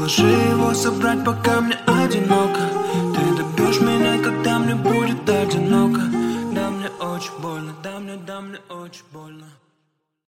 Предложи его собрать, пока мне одиноко. Ты добьешь меня, когда мне будет одиноко. Да, мне очень больно, да, мне очень больно.